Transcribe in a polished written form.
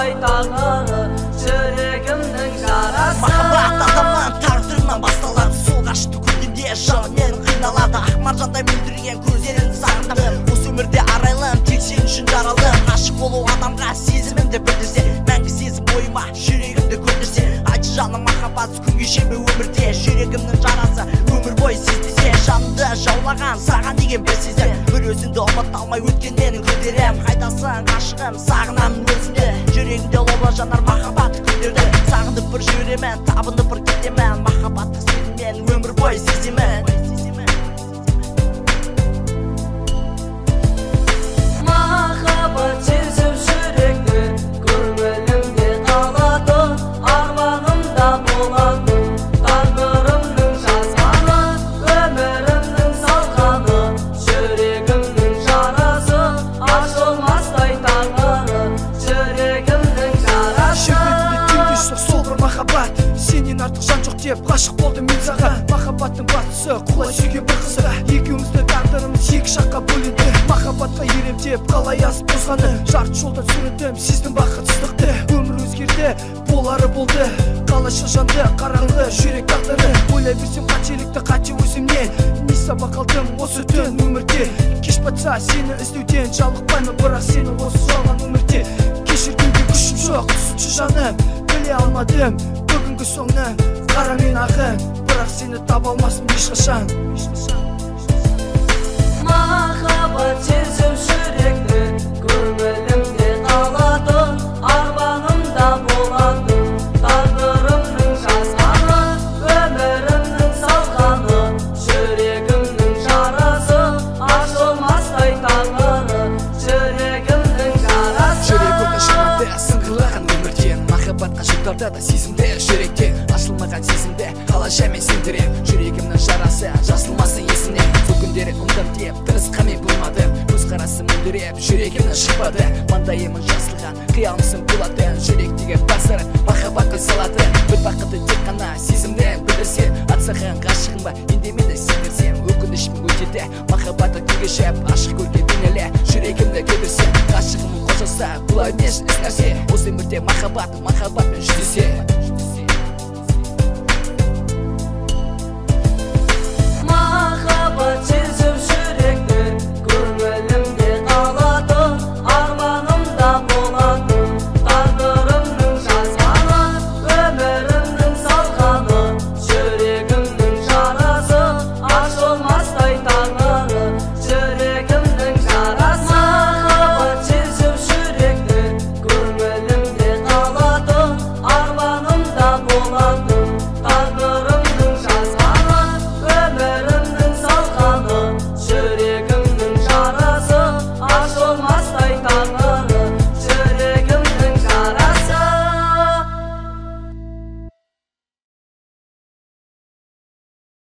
Ашылмастай таңғы жүрегімнің жарасы. Махаббат адамнан тағдырынан басталады. Сол ғашықты көргенде жанымен қиналады. Ақмаржандай мөлдіреген көздерін сағындым. Осы өмірде арайлым, тек сен үшін жаралым. Ғашық болу адамға сезімімді білдірсе, мәңгі сезім бойыма жүрегімді көндірсе. Айтшы жаным, махаббатсыз күн кешемін өмірде. Жүрегімнің жарасы өмір бойы сездісе. Жанымды жаулаған саған деген бір сезім. Бір өзіңді ұмыта алмай өткен менің күндерім. Қайдасың ғашығым, сағынамын өзіңді. Жүрегімде лаулап жанар махаббат күндерді. Сағынып бір жүремін, табынып бір кетемін. Махаббаттық сезіммен өмір бойы сеземін. Махаббат сезім жүректі көңілімде қалады. Арманымда болады тағдырымның жазғаны, өмірімнің салғаны, жүрегімнің жарасы. Ашылмастай таңғы жүрегімнің жарасы. Жүрегімде түйдесі сол бір махаббат. Сенен артық жан жоқ деп ғашық болдым мен саған. Махаббаттың батысы құлай сүйген бір қызға. Екеуміздің тағдырымыз екі жаққа бөлінді. Махаббатқа ерем деп қалай асып тозғаны. Жарты жолдан сүріндім, сездім бақытсыздықты. Өмір өзгерді, болары болды. Қалайша жанды қараңғы жүрек тағдыры. Ойлай берсем қателікті қате өзімнен. Не сабақ алдым осы түн өмірде. Кеш батса сені іздеуден жалықпаймын, бірақ сені осы жалған өмірде. Кешіргенге күшім жоқ, түсінші жаным. Біле алмадым бүгінгі соңны, қара мен ағы. Бірақ сені таба алмасын ешқашан. Махаббат сезім жүректі көңілімде қалады. Арманымда болады тағдырымның жазғаны, өмірімнің салғаны, жүрегімнің жарасы. Ашылмастай таңғы жүрегімнің жарасы. Жүрегімді жанады сыңғырлаған өмірден. Махаббатқа жұқтарды да сезімді жүректен. Ашылмаған сезімді қалайша мен сендірем. Жүрегімнің жарасы жазылмасын есіне. Сол күндері ұмдым деп тырысқанмен болмадым. Көзқарасы мөлдіреп жүрегімнен шықпады. Маңдайымның жазылған қиялымсың болады. Жүректегі басыр махаббатқа салады. Бір бақытты тек қана сезімді білдірсем. Аңсаған ғашығым ба енді мен де сендірсем. Өкінішпен өтеді махаббатты көгешіп. Ашық көрген бейнелі жүрегімді кідірсем. Ғашығымның қосылса бұлай емес ешнәрсе. Осы өмірде махаббатпен жүздесе.